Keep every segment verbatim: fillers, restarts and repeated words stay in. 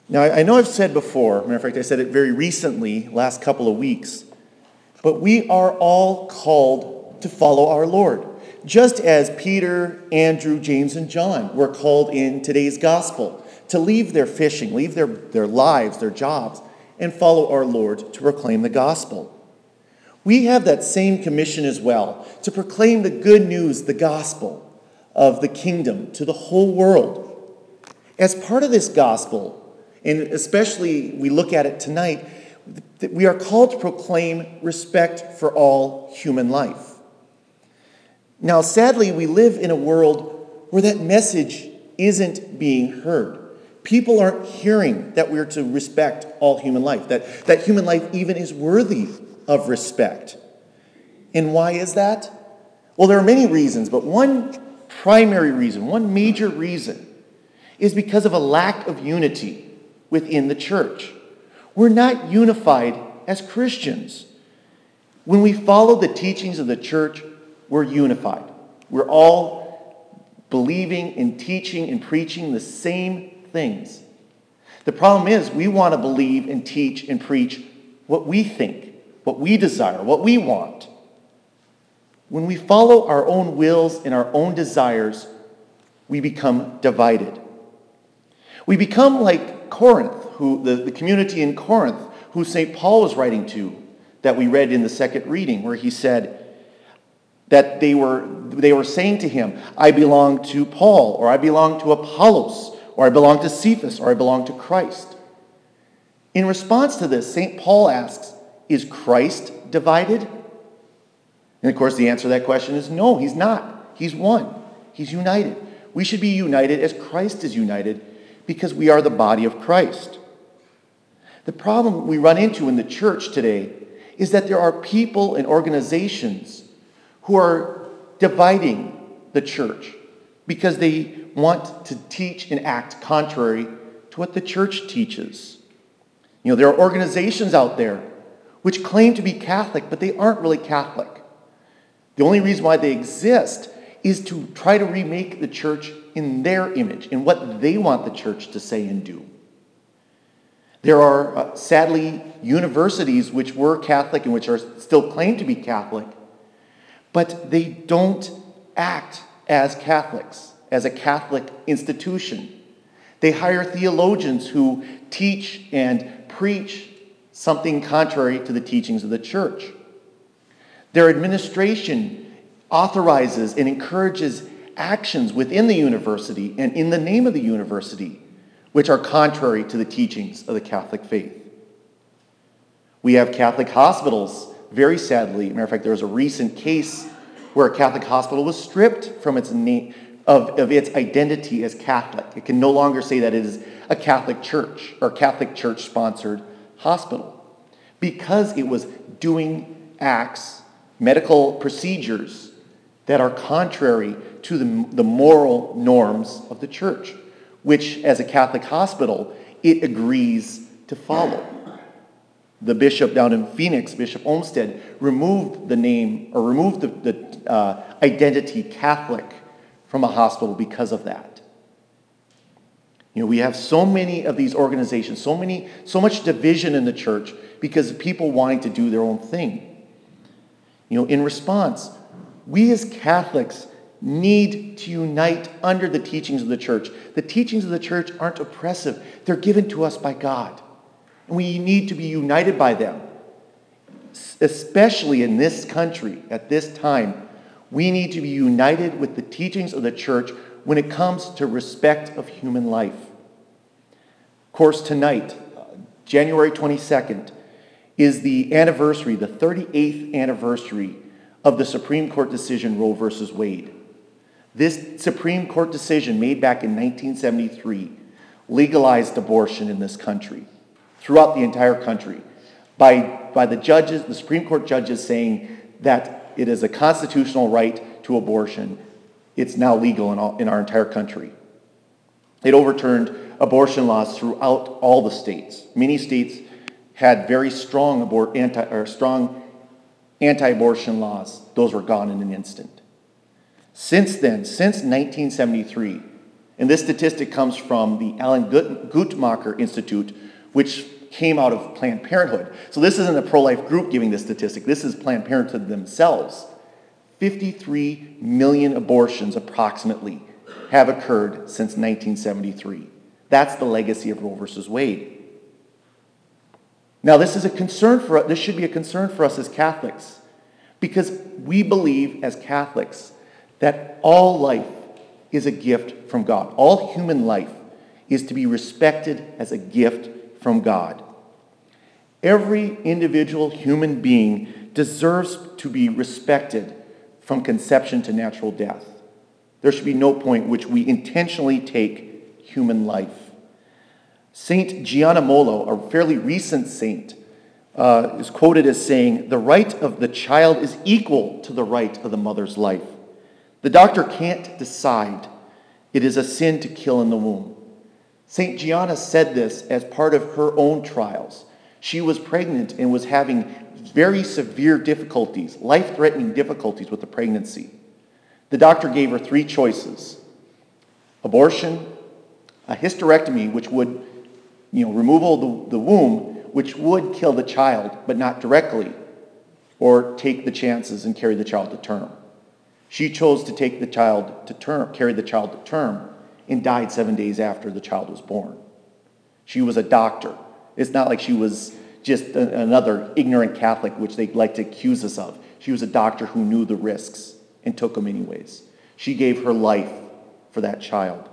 Now, I I know I've said before, matter of fact, I said it very recently, last couple of weeks, but we are all called to follow our Lord. Just as Peter, Andrew, James, and John were called in today's gospel to leave their fishing, leave their, their lives, their jobs, and follow our Lord to proclaim the gospel. We have that same commission as well, to proclaim the good news, the gospel of the kingdom to the whole world. As part of this gospel, and especially we look at it tonight, that we are called to proclaim respect for all human life. Now, sadly, we live in a world where that message isn't being heard. People aren't hearing that we're to respect all human life, that, that human life even is worthy of respect. And why is that? Well, there are many reasons, but one primary reason, one major reason, is because of a lack of unity within the church. We're not unified as Christians. When we follow the teachings of the church, we're unified. We're all believing and teaching and preaching the same things. The problem is we want to believe and teach and preach what we think, what we desire, what we want. When we follow our own wills and our own desires, we become divided. We become like Corinth, who the, the community in Corinth, who Saint Paul was writing to, that we read in the second reading, where he said that they were, they were saying to him, I belong to Paul, or I belong to Apollos, or I belong to Cephas, or I belong to Christ. In response to this, Saint Paul asks, is Christ divided? And of course, the answer to that question is no, he's not. He's one. He's united. We should be united as Christ is united because we are the body of Christ. The problem we run into in the church today is that there are people and organizations who are dividing the church because they want to teach and act contrary to what the church teaches. You know, there are organizations out there which claim to be Catholic, but they aren't really Catholic. The only reason why they exist is to try to remake the church in their image, in what they want the church to say and do. There are, uh, sadly, universities which were Catholic and which are still claimed to be Catholic, but they don't act as Catholics, as a Catholic institution. They hire theologians who teach and preach something contrary to the teachings of the church. Their administration authorizes and encourages actions within the university and in the name of the university which are contrary to the teachings of the Catholic faith. We have Catholic hospitals, very sadly. Matter of fact, there was a recent case where a Catholic hospital was stripped from its name, of, of its identity as Catholic. It can no longer say that it is a Catholic church or Catholic church-sponsored hospital because it was doing acts, medical procedures that are contrary to the, the moral norms of the church, which, as a Catholic hospital, it agrees to follow. The bishop down in Phoenix, Bishop Olmsted, removed the name, or removed the, the uh, identity Catholic from a hospital because of that. You know, we have so many of these organizations, so many, so much division in the church because of people wanting to do their own thing. You know, in response, we as Catholics need to unite under the teachings of the church. The teachings of the church aren't oppressive. They're given to us by God. And we need to be united by them. Especially in this country, at this time, we need to be united with the teachings of the church when it comes to respect of human life. Of course, tonight, January twenty-second, is the anniversary, the thirty-eighth anniversary of the Supreme Court decision Roe versus Wade. This Supreme Court decision made back in nineteen seventy-three legalized abortion in this country, throughout the entire country, by, by the judges, the Supreme Court judges saying that it is a constitutional right to abortion. It's now legal in, all, in our entire country. It overturned abortion laws throughout all the states. Many states had very strong abort, anti, or strong anti-abortion laws. Those were gone in an instant. Since then, since nineteen seventy-three, And this statistic comes from the Alan Gut- Guttmacher Institute, which came out of Planned Parenthood. So this isn't a pro-life group giving this statistic. This is Planned Parenthood themselves. fifty-three million abortions approximately have occurred since nineteen seventy-three. That's the legacy of Roe versus Wade. Now, this is a concern for us. This should be a concern for us as Catholics, because we believe as Catholics that all life is a gift from God. All human life is to be respected as a gift from God. Every individual human being deserves to be respected from conception to natural death. There should be no point which we intentionally take human life. Saint Gianamolo, a fairly recent saint, uh, is quoted as saying, "The right of the child is equal to the right of the mother's life. The doctor can't decide. It is a sin to kill in the womb." Saint Gianna said this as part of her own trials. She was pregnant and was having very severe difficulties, life-threatening difficulties with the pregnancy. The doctor gave her three choices: abortion, a hysterectomy, which would, you know, removal of the, the womb, which would kill the child, but not directly, or take the chances and carry the child to term. She chose to take the child to term, carry the child to term, and died seven days after the child was born. She was a doctor. It's not like she was just a, another ignorant Catholic, which they like to accuse us of. She was a doctor who knew the risks and took them anyways. She gave her life for that child.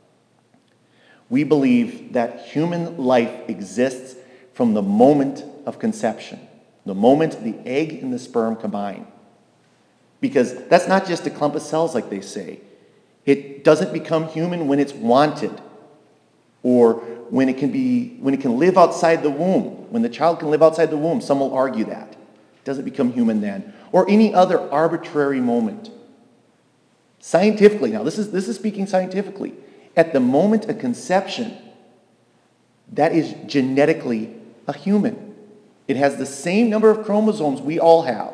We believe that human life exists from the moment of conception, the moment the egg and the sperm combine. Because that's not just a clump of cells like they say. It doesn't become human when it's wanted, or when it can be when it can live outside the womb. When the child can live outside the womb, some will argue that. It doesn't become human then. Or any other arbitrary moment. Scientifically, now this is this is speaking scientifically. At the moment of conception, that is genetically a human. It has the same number of chromosomes we all have.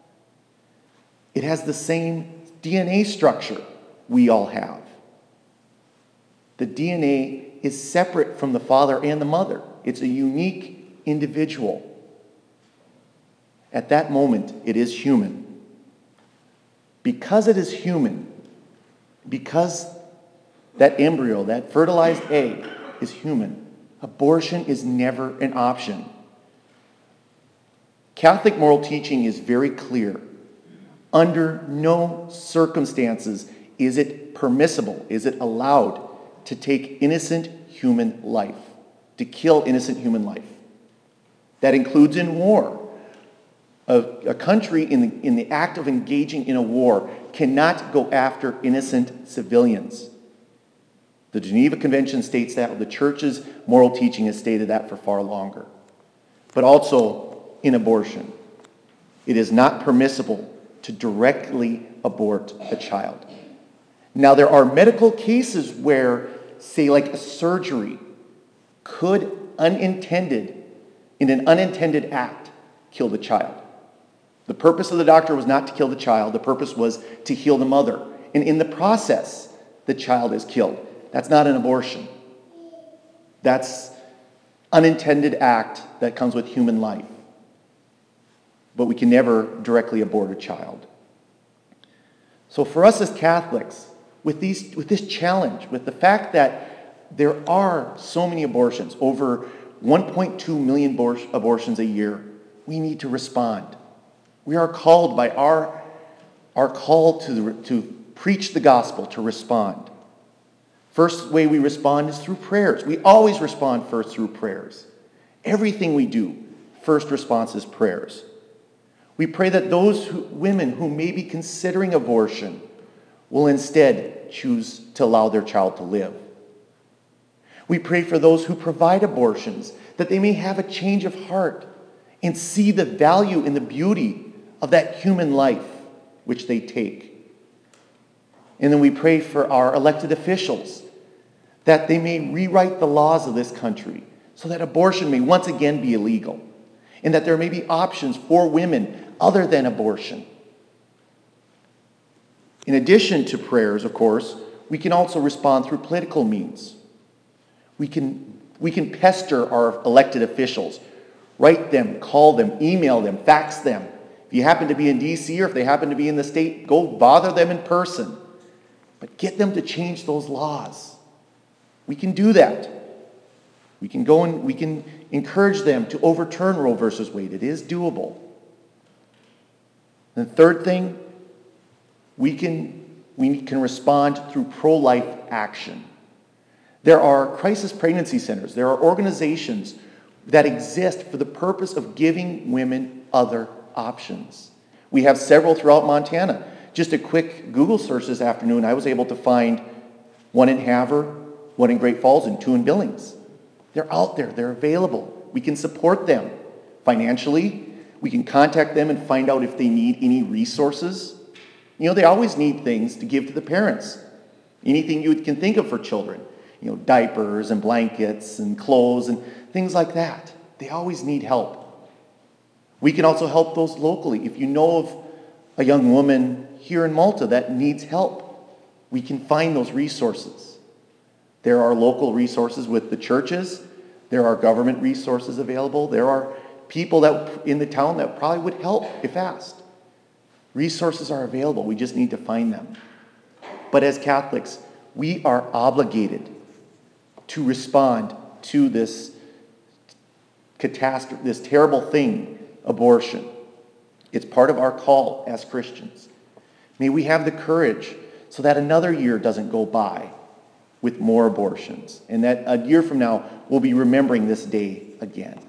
It has the same D N A structure we all have. The D N A is separate from the father and the mother. It's a unique individual. At that moment, it is human. Because it is human, because that embryo, that fertilized egg, is human, abortion is never an option. Catholic moral teaching is very clear. Under no circumstances is it permissible, is it allowed to take innocent human life, to kill innocent human life. That includes in war. A, a country in the, in the act of engaging in a war cannot go after innocent civilians. The Geneva Convention states that. The Church's moral teaching has stated that for far longer. But also in abortion, it is not permissible to directly abort a child. Now, there are medical cases where, say, like a surgery, could unintended, in an unintended act, kill the child. The purpose of the doctor was not to kill the child. The purpose was to heal the mother. And in the process, the child is killed. That's not an abortion. That's unintended act that comes with human life. But we can never directly abort a child. So for us as Catholics, with these, with this challenge, with the fact that there are so many abortions, over one point two million abor- abortions a year, we need to respond. We are called by our, our call to, to preach the gospel, to respond. First way we respond is through prayers. We always respond first through prayers. Everything we do, first response is prayers. We pray that those who, women who may be considering abortion will instead choose to allow their child to live. We pray for those who provide abortions, that they may have a change of heart and see the value and the beauty of that human life which they take. And then we pray for our elected officials, that they may rewrite the laws of this country so that abortion may once again be illegal, and that there may be options for women other than abortion. In addition to prayers, of course, We can also respond through political means. We can, we can pester our elected officials, write them, call them, email them, fax them. If you happen to be in D C or if they happen to be in the state, go bother them in person. But get them to change those laws. We can do that. We can go and we can encourage them to overturn Roe versus Wade. It is doable. And the third thing, we can, we can respond through pro-life action. There are crisis pregnancy centers. There are organizations that exist for the purpose of giving women other options. We have several throughout Montana. Just a quick Google search this afternoon, I was able to find one in Havre, one in Great Falls, and two in Billings. They're out there. They're available. We can support them financially. We can contact them and find out if they need any resources. You know, they always need things to give to the parents. Anything you can think of for children. You know, diapers and blankets and clothes and things like that. They always need help. We can also help those locally. If you know of a young woman here in Malta that needs help, we can find those resources. There are local resources with the churches. There are government resources available. There are people that in the town that probably would help if asked. Resources are available. We just need to find them. But as Catholics, we are obligated to respond to this catastrophe, this terrible thing, abortion. It's part of our call as Christians. May we have the courage so that another year doesn't go by with more abortions, and that a year from now we'll be remembering this day again.